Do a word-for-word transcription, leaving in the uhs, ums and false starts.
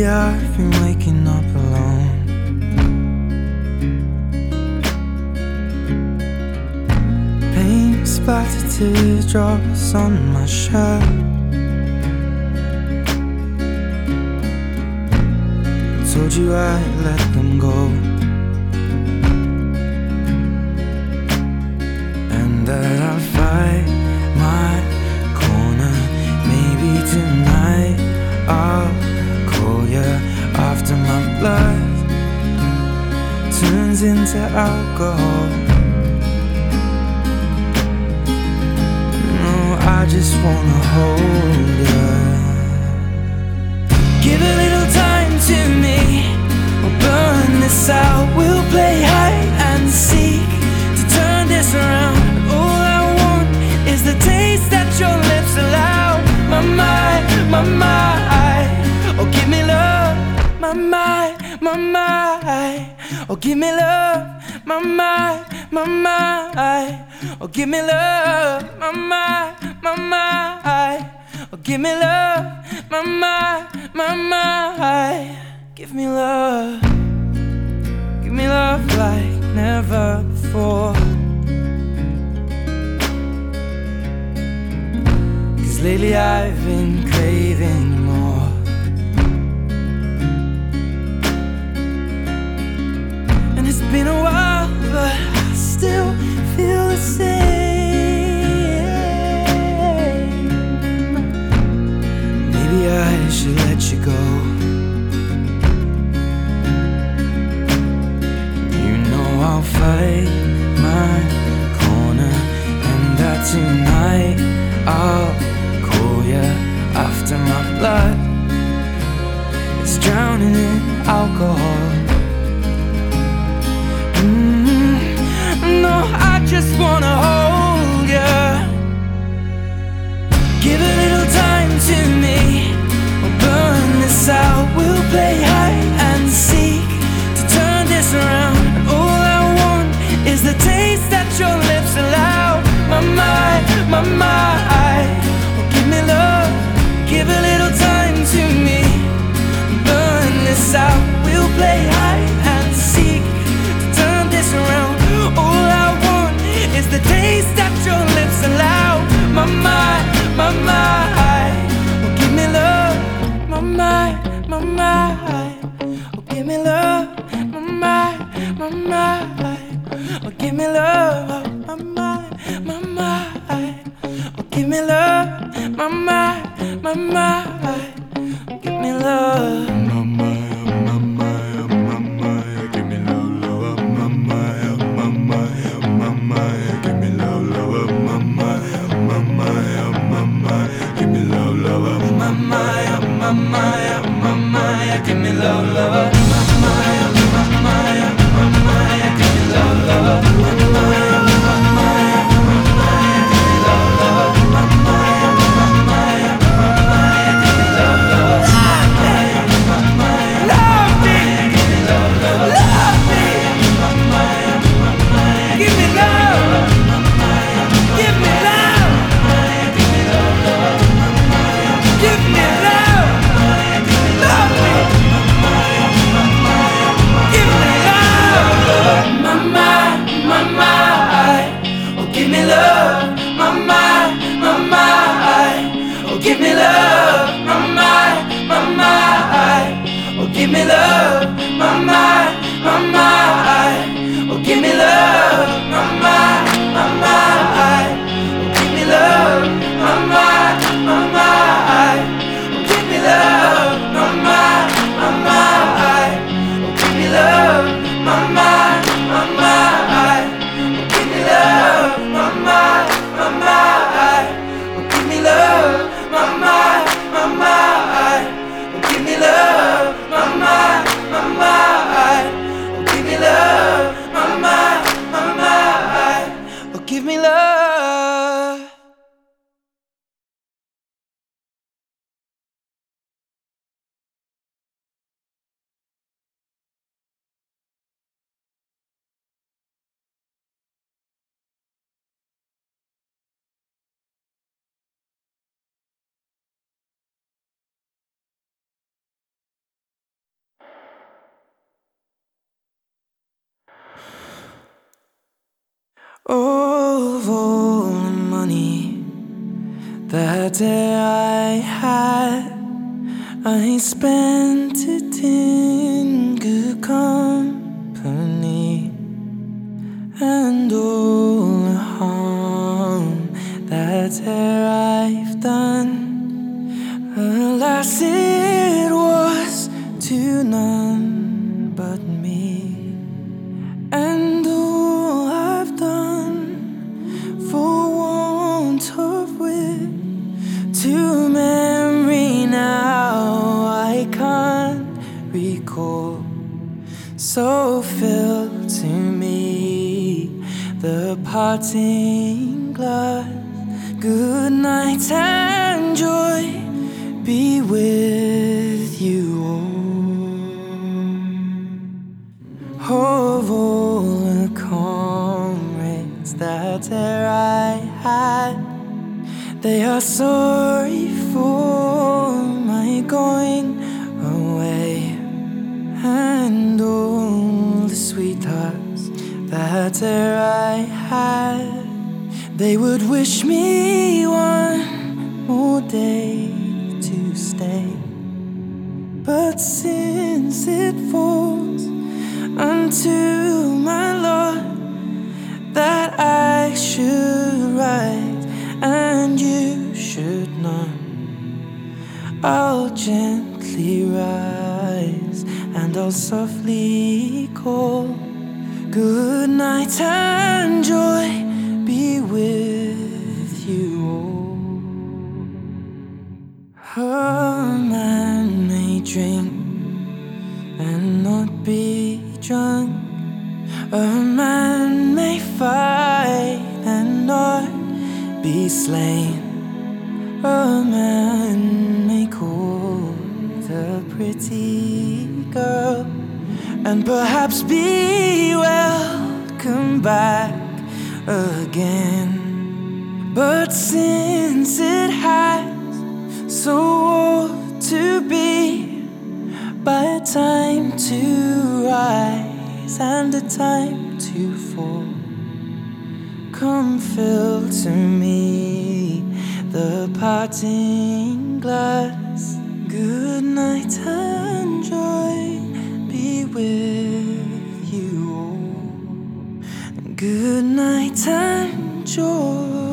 I've been waking up alone. Paint splattered teardrops on my shirt. I told you I'd let them go, and that I'll fight my corner. Maybe tonight I'll call you after my blood turns into alcohol. No, I just wanna hold you. Give a little time to me, we'll burn this out. We'll play hide and seek to turn this around. All I want is the taste that your lips allow. My mind, my mind, oh give me love. My mind, my mind, oh give me love. My mind, my mind, oh give me love. My mind, my mind, oh give me love. My mind, my mind, give me love. Give me love like never before. Cause lately I've been craving more. And it's been a while, but I still feel the same. Maybe I should let you go. You know I'll fight my corner, and that tonight I'll call you after my blood is drowning in alcohol. Mm, no, I just wanna hold you. Give a little time to me, we'll burn this out. We'll play hide and seek to turn this around. And all I want is the taste that your lips allow. My mind, my mind, oh give me love. Give a little time to me, burn this out. We'll play hide and seek to turn this around. All I want is the taste that your lips allow. My mind, my mind, oh give me love. My mind, my mind, oh give me love. My mind, my mind, oh give me love. My mind, my mind, oh give me love. My mind, my mind, oh give me love. My mind, my mind, my mind, give me love, love. My mind, my mind, my mind, give me love, love. My mind, my mind, my mind, give me love, love. My mind, my mind, my mind, give me love, love. My mind, my mind, my mind, give me love, love. My mind, my mind, my mind, give me love, love. My mind, my mind, my mind, give me love, love. My mind, love me, give me love, love. Love me, my mind, my mind, give me love. My mind, give me love. Give me love, love. Give me love. Love me. Give me love. My mind, my mind. Oh, give me love. My mind, my mind. Oh, give me love. My mind, my mind. Oh, give me love. My mind, my mind. Oh, give me love. My mind, my mind. Oh, give me love. My mind, my mind. Oh, give me love. My mind, my mind. Oh, give me love. My mind, my mind. Oh, give me love. My mind, my mind. Oh, give me love. My mind, my mind. Oh, give me love. My mind, my mind. Oh, give me That day I had, I spent it in good company, and all the harm that there I've done, alas, it was to none but me. And all I've done for want of wit, to memory now I can't recall. So fill to me the parting glass. Good night and joy be with you all. Of all the comrades that e'er I had, they are sorry for my going away. And all the sweethearts that e'er I had, they would wish me one more day to stay. But since it falls unto my lot that I should rise and you should not, I'll gently rise and I'll softly call. Good night and joy be with you all. A man may drink and not be drunk. A man may fight and not be slain. A man may court a pretty girl and perhaps be welcome back again. But since it has so ought to be, by a time to rise and a time to fall, come fill to me the parting glass. Good night and joy be with you all. Good night and joy.